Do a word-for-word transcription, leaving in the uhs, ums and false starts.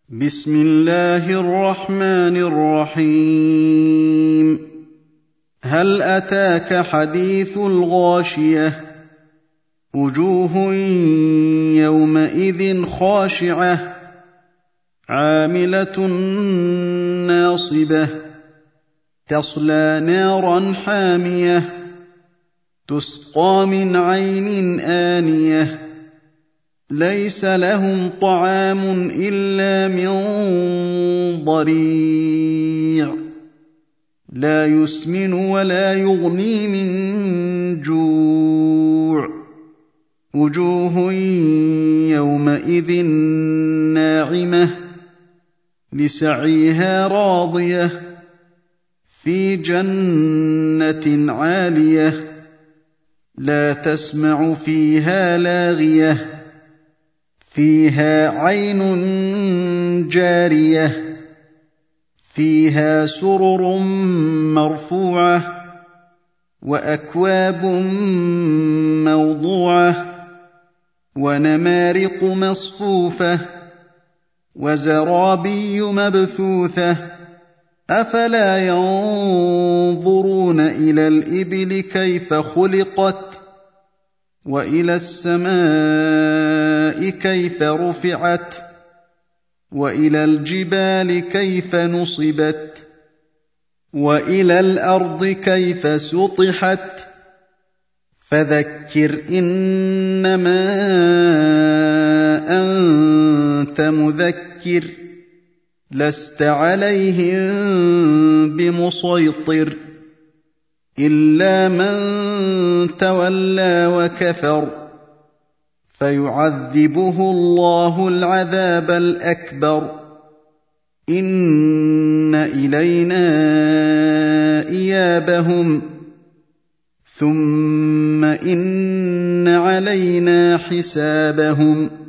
بسم الله الرحمن الرحيم هل أتاك حديث الغاشية وجوه يومئذ خاشعة عاملة ناصبة تصلى نارا حامية تسقى من عين آنية ليس لهم طعام إلا من ضريع لا يسمن ولا يغني من جوع وجوه يومئذ ناعمة لسعيها راضية في جنة عالية لا تسمع فيها لاغية فيها عين جارية فيها سرر مرفوعة وأكواب موضوعة ونمارق مصفوفة وزرابي مبثوثة أفلا ينظرون إلى الإبل كيف خلقت وإلى السماء كيف رفعت وإلى الجبال كيف نصبت وإلى الأرض كيف سطحت فذكر إنما أنت مذكر لست عليهم بمسيطر إلا من تولى وكفر فيعذبه الله العذاب الأكبر إن إلينا إيابهم ثم إن علينا حسابهم